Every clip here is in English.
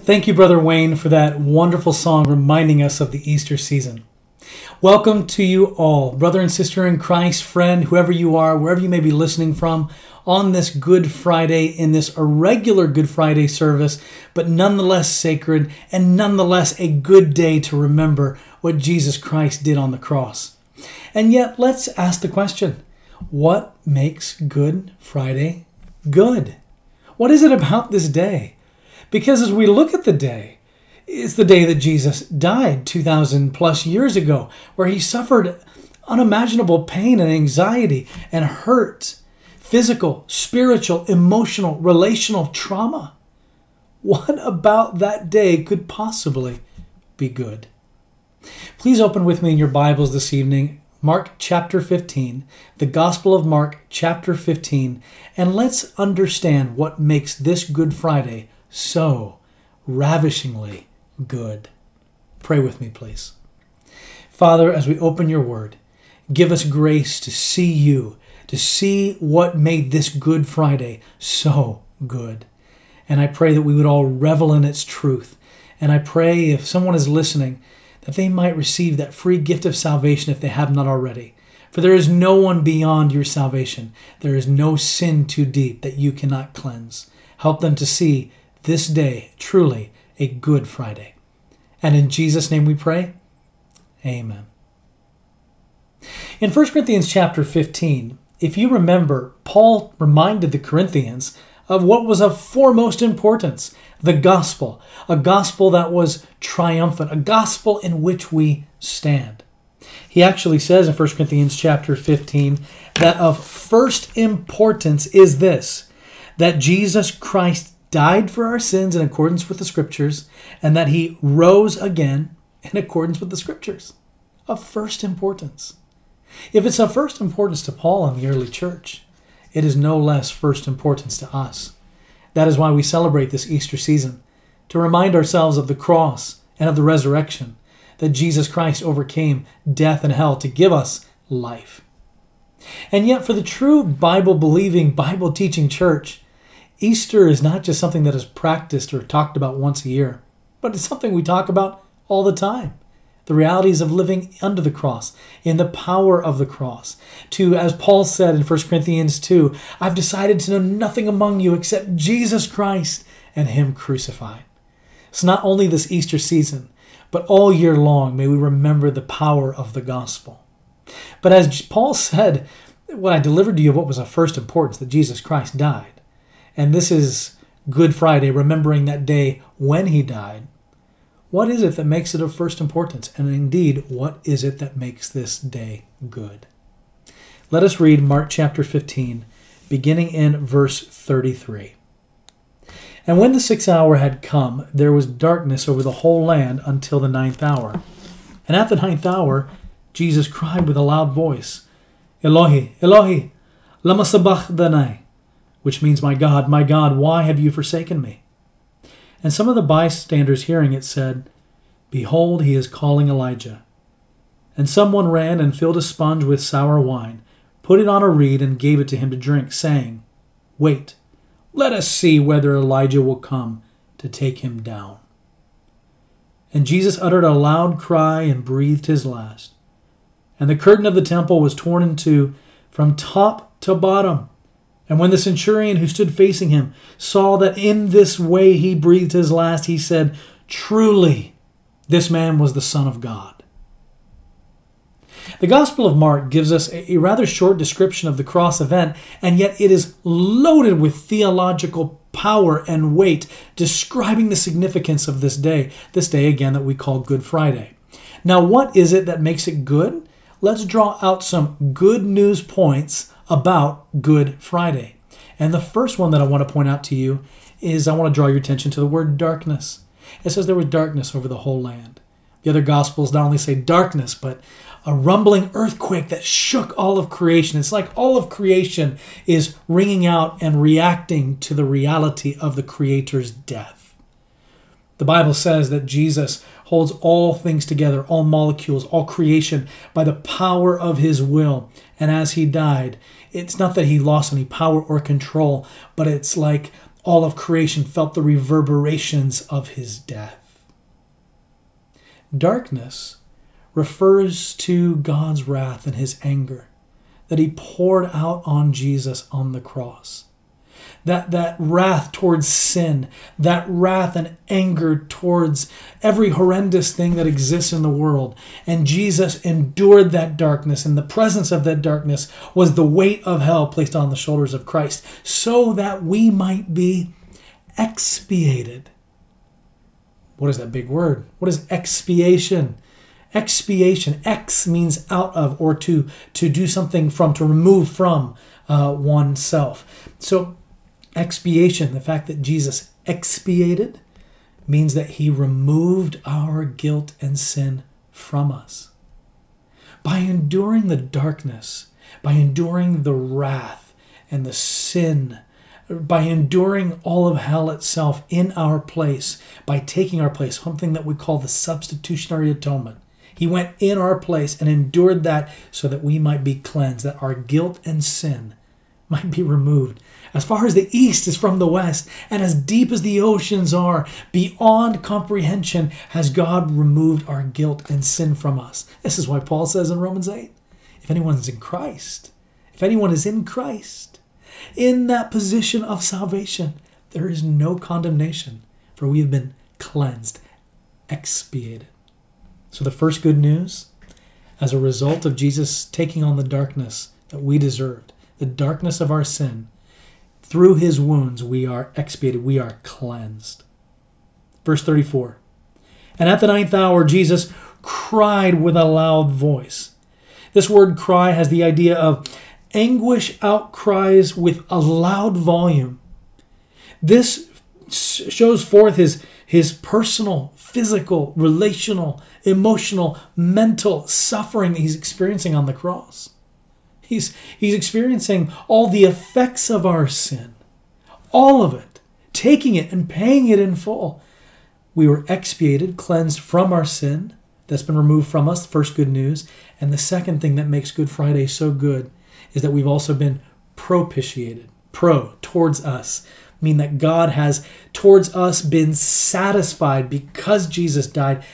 Thank you, Brother Wayne, for that wonderful song reminding us of the Easter season. Welcome to you all, brother and sister in Christ, friend, whoever you are, wherever you may be listening from, on this Good Friday, in this irregular Good Friday service, but nonetheless sacred and nonetheless a good day to remember what Jesus Christ did on the cross. And yet, let's ask the question, what makes Good Friday good? What is it about this day? Because as we look at the day, it's the day that Jesus died 2,000 plus years ago, where he suffered unimaginable pain and anxiety and hurt, physical, spiritual, emotional, relational trauma. What about that day could possibly be good? Please open with me in your Bibles this evening, Mark chapter 15, the Gospel of Mark chapter 15, and let's understand what makes this Good Friday so ravishingly good. Pray with me, please. Father, as we open your word, give us grace to see you, to see what made this Good Friday so good. And I pray that we would all revel in its truth. And I pray if someone is listening, that they might receive that free gift of salvation if they have not already. For there is no one beyond your salvation. There is no sin too deep that you cannot cleanse. Help them to see this day truly a Good Friday. And in Jesus' name we pray, amen. In 1 Corinthians chapter 15, if you remember, Paul reminded the Corinthians of what was of foremost importance, the gospel, a gospel that was triumphant, a gospel in which we stand. He actually says in 1 Corinthians chapter 15 that of first importance is this, that Jesus Christ died for our sins in accordance with the Scriptures, and that he rose again in accordance with the Scriptures. Of first importance. If it's of first importance to Paul and the early church, it is no less first importance to us. That is why we celebrate this Easter season, to remind ourselves of the cross and of the resurrection, that Jesus Christ overcame death and hell to give us life. And yet for the true Bible-believing, Bible-teaching church, Easter is not just something that is practiced or talked about once a year, but it's something we talk about all the time. The realities of living under the cross, in the power of the cross. To, as Paul said in 1 Corinthians 2, I've decided to know nothing among you except Jesus Christ and him crucified. So not only this Easter season, but all year long may we remember the power of the gospel. But as Paul said, what I delivered to you, what was of first importance, that Jesus Christ died. And this is Good Friday, remembering that day when he died. What is it that makes it of first importance? And indeed, what is it that makes this day good? Let us read Mark chapter 15, beginning in verse 33. And when the 6th hour had come, there was darkness over the whole land until the 9th hour. And at the 9th hour, Jesus cried with a loud voice, Elohi, Elohi, lama sabachthani, which means, my God, why have you forsaken me? And some of the bystanders hearing it said, Behold, he is calling Elijah. And someone ran and filled a sponge with sour wine, put it on a reed, and gave it to him to drink, saying, Wait, let us see whether Elijah will come to take him down. And Jesus uttered a loud cry and breathed his last. And the curtain of the temple was torn in two from top to bottom. And when the centurion who stood facing him saw that in this way he breathed his last, he said, Truly, this man was the Son of God. The Gospel of Mark gives us a rather short description of the cross event, and yet it is loaded with theological power and weight, describing the significance of this day again that we call Good Friday. Now, what is it that makes it good? Let's draw out some good news points about Good Friday. And the first one that I want to point out to you is I want to draw your attention to the word darkness. It says there was darkness over the whole land. The other Gospels not only say darkness, but a rumbling earthquake that shook all of creation. It's like all of creation is ringing out and reacting to the reality of the Creator's death. The Bible says that Jesus holds all things together, all molecules, all creation, by the power of his will. And as he died, it's not that he lost any power or control, but it's like All of creation felt the reverberations of his death. Darkness refers to God's wrath and his anger that he poured out on Jesus on the cross. That wrath towards sin, that wrath and anger towards every horrendous thing that exists in the world. And Jesus endured that darkness, and the presence of that darkness was the weight of hell placed on the shoulders of Christ, so that we might be expiated. What is that big word? What is expiation? Expiation. Ex means out of, or to do something from, to remove from oneself. So expiation, the fact that Jesus expiated, means that he removed our guilt and sin from us. By enduring the darkness, by enduring the wrath and the sin, by enduring all of hell itself in our place, by taking our place, something that we call the substitutionary atonement. He went in our place and endured that so that we might be cleansed, that our guilt and sin might be removed. As far as the east is from the west, and as deep as the oceans are, beyond comprehension has God removed our guilt and sin from us. This is why Paul says in Romans 8, if anyone is in Christ, in that position of salvation, there is no condemnation, for we have been cleansed, expiated. So the first good news, as a result of Jesus taking on the darkness that we deserved, the darkness of our sin, through his wounds we are expiated, we are cleansed. Verse 34, and at the 9th hour Jesus cried with a loud voice. This word cry has the idea of anguish outcries with a loud volume. This shows forth his personal, physical, relational, emotional, mental suffering that he's experiencing on the cross. He's experiencing all the effects of our sin, all of it, taking it and paying it in full. We were expiated, cleansed from our sin that's been removed from us, the first good news. And the second thing that makes Good Friday so good is that we've also been propitiated. Towards us, mean that God has towards us been satisfied because Jesus died.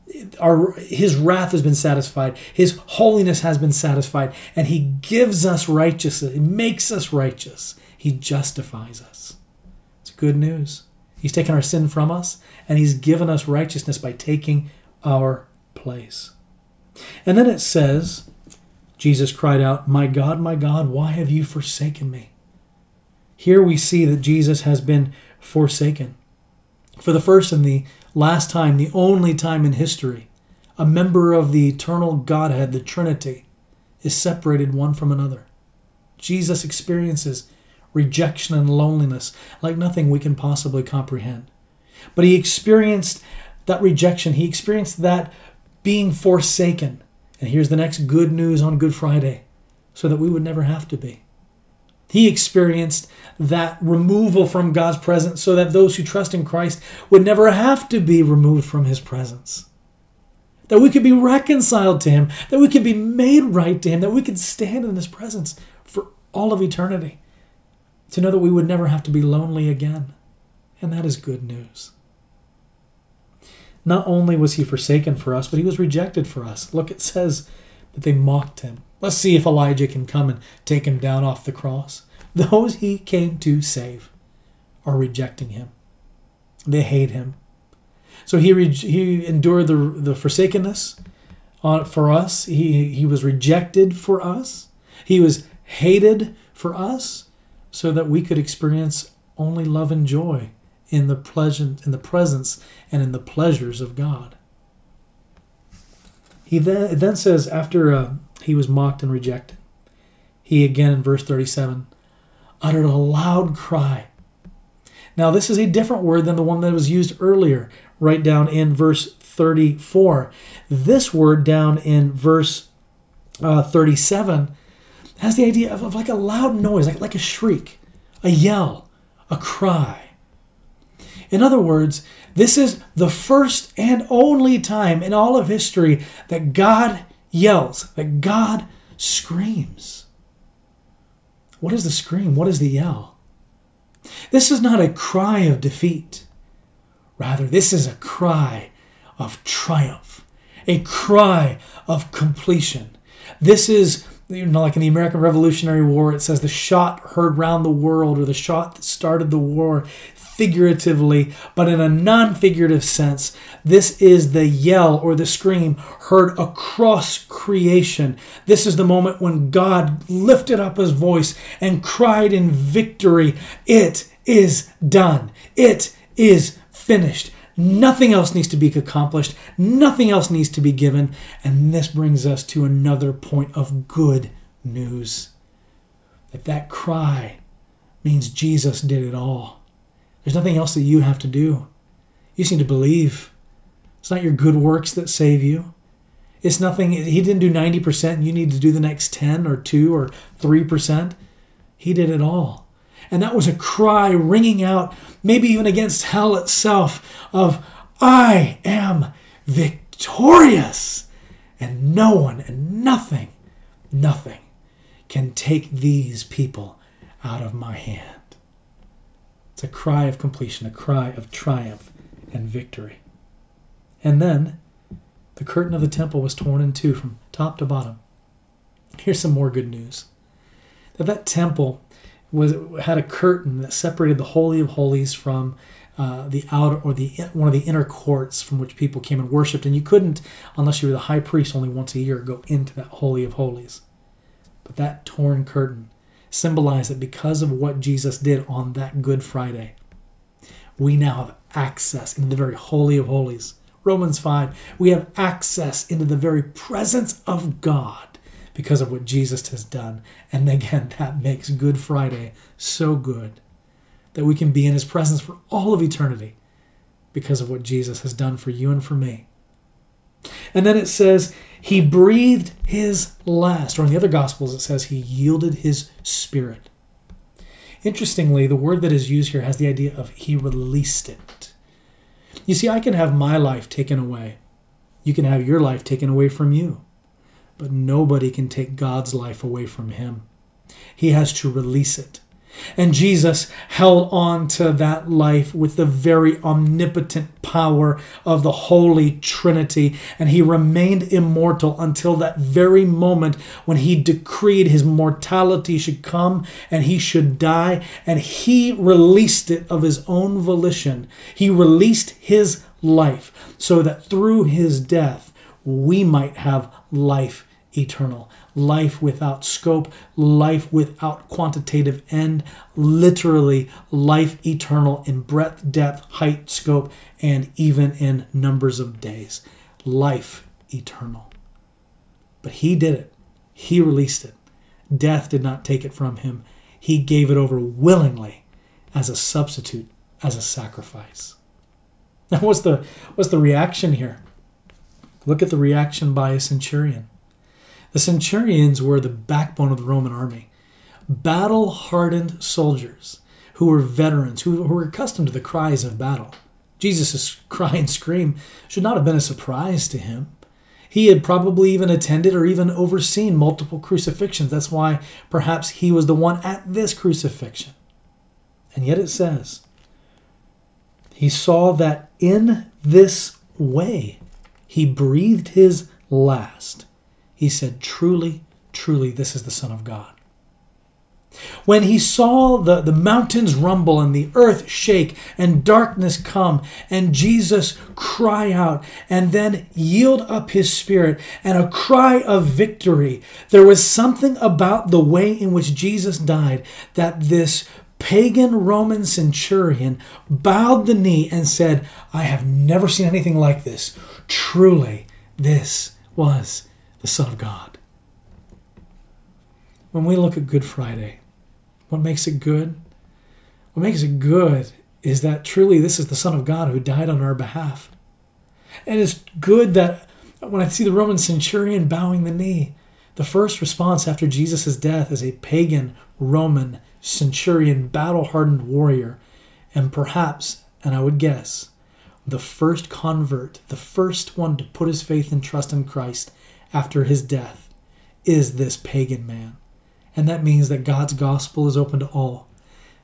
His wrath has been satisfied. His holiness has been satisfied. And he gives us righteousness. He makes us righteous. He justifies us. It's good news. He's taken our sin from us, and he's given us righteousness by taking our place. And then it says, Jesus cried out, my God, why have you forsaken me? Here we see that Jesus has been forsaken. For the first and the last time, the only time in history, a member of the eternal Godhead, the Trinity, is separated one from another. Jesus experiences rejection and loneliness like nothing we can possibly comprehend. But he experienced that rejection. He experienced that being forsaken. And here's the next good news on Good Friday, so that we would never have to be. He experienced that removal from God's presence so that those who trust in Christ would never have to be removed from his presence. That we could be reconciled to him, that we could be made right to him, that we could stand in his presence for all of eternity. To know that we would never have to be lonely again. And that is good news. Not only was he forsaken for us, but he was rejected for us. Look, it says that they mocked him. Let's see if Elijah can come and take him down off the cross. Those he came to save are rejecting him. They hate him. So he endured the forsakenness for us. He was rejected for us. He was hated for us, so that we could experience only love and joy in the presence and in the pleasures of God. It then says, after he was mocked and rejected, he again in verse 37 uttered a loud cry. Now this is a different word than the one that was used earlier, right down in verse 34. This word down in verse 37 has the idea of like a loud noise, like a shriek, a yell, a cry. In other words, this is the first and only time in all of history that God yells, that God screams. What is the scream? What is the yell? This is not a cry of defeat. Rather, this is a cry of triumph, a cry of completion. This is, like in the American Revolutionary War, it says the shot heard round the world, or the shot that started the war, figuratively, but in a non-figurative sense, this is the yell or the scream heard across creation. This is the moment when God lifted up his voice and cried in victory, "It is done. It is finished." Nothing else needs to be accomplished. Nothing else needs to be given. And this brings us to another point of good news. That cry means Jesus did it all. There's nothing else that you have to do. You just need to believe. It's not your good works that save you. It's nothing. He didn't do 90% and you need to do the next 10 or 2 or 3%. He did it all. And that was a cry ringing out, maybe even against hell itself, of, "I am victorious. And no one and nothing can take these people out of my hand." It's a cry of completion, a cry of triumph and victory. And then the curtain of the temple was torn in two from top to bottom. Here's some more good news. That temple had a curtain that separated the Holy of Holies from the outer, or one of the inner courts from which people came and worshipped. And you couldn't, unless you were the high priest only once a year, go into that Holy of Holies. But that torn curtain symbolized that because of what Jesus did on that Good Friday, we now have access into the very Holy of Holies. Romans 5, we have access into the very presence of God because of what Jesus has done. And again, that makes Good Friday so good that we can be in his presence for all of eternity because of what Jesus has done for you and for me. And then it says, he breathed his last, or in the other Gospels it says he yielded his spirit. Interestingly, the word that is used here has the idea of he released it. You see, I can have my life taken away. You can have your life taken away from you. But nobody can take God's life away from him. He has to release it. And Jesus held on to that life with the very omnipotent power of the Holy Trinity, and he remained immortal until that very moment when he decreed his mortality should come and he should die, and he released it of his own volition. He released his life so that through his death we might have life eternal. Life without scope, life without quantitative end, literally life eternal in breadth, depth, height, scope, and even in numbers of days. Life eternal. But he did it. He released it. Death did not take it from him. He gave it over willingly as a substitute, as a sacrifice. Now what's the reaction here? Look at the reaction by a centurion. The centurions were the backbone of the Roman army. Battle-hardened soldiers who were veterans, who were accustomed to the cries of battle. Jesus' cry and scream should not have been a surprise to him. He had probably even attended or even overseen multiple crucifixions. That's why perhaps he was the one at this crucifixion. And yet it says, he saw that in this way he breathed his last. He said, "Truly, truly, this is the Son of God." When he saw the mountains rumble and the earth shake and darkness come and Jesus cry out and then yield up his spirit and a cry of victory, there was something about the way in which Jesus died that this pagan Roman centurion bowed the knee and said, "I have never seen anything like this. Truly, this was the Son of God." When we look at Good Friday, what makes it good? What makes it good is that truly this is the Son of God who died on our behalf. And it's good that when I see the Roman centurion bowing the knee, the first response after Jesus' death is a pagan Roman centurion, battle-hardened warrior, and perhaps, and I would guess, the first convert, the first one to put his faith and trust in Christ after his death, is this pagan man. And that means that God's gospel is open to all.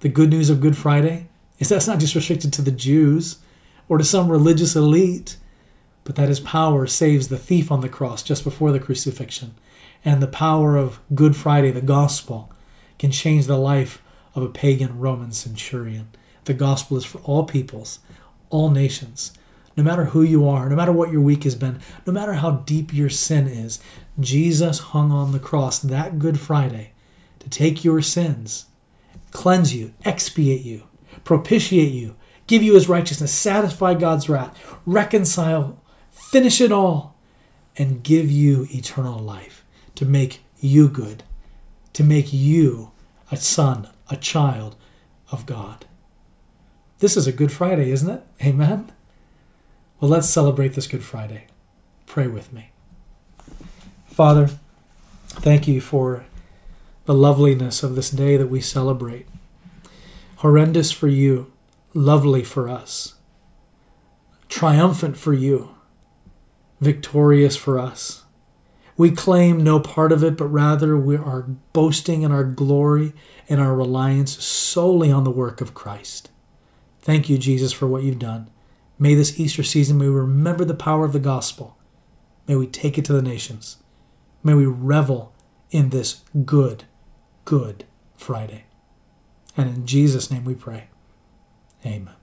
The good news of Good Friday is that's not just restricted to the Jews or to some religious elite, but that his power saves the thief on the cross just before the crucifixion. And the power of Good Friday, the gospel, can change the life of a pagan Roman centurion. The gospel is for all peoples, all nations. No matter who you are, no matter what your week has been, no matter how deep your sin is, Jesus hung on the cross that Good Friday to take your sins, cleanse you, expiate you, propitiate you, give you his righteousness, satisfy God's wrath, reconcile, finish it all, and give you eternal life, to make you good, to make you a son, a child of God. This is a Good Friday, isn't it? Amen? Well, let's celebrate this Good Friday. Pray with me. Father, thank you for the loveliness of this day that we celebrate. Horrendous for you, lovely for us. Triumphant for you, victorious for us. We claim no part of it, but rather we are boasting in our glory and our reliance solely on the work of Christ. Thank you, Jesus, for what you've done. May this Easter season, may we remember the power of the gospel. May we take it to the nations. May we revel in this good Friday. And in Jesus' name we pray. Amen.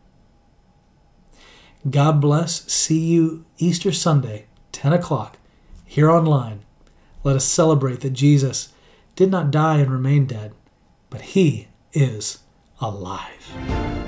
God bless. See you Easter Sunday, 10 o'clock, here online. Let us celebrate that Jesus did not die and remain dead, but he is alive.